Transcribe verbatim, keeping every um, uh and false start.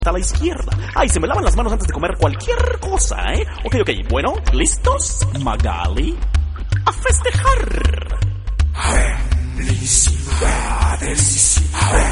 a la izquierda. Ay, se me lavan las manos antes de comer cualquier cosa, ¿eh? Ok, ok, bueno, ¿listos? Magali, a festejar. A ver, felicidades, a ver.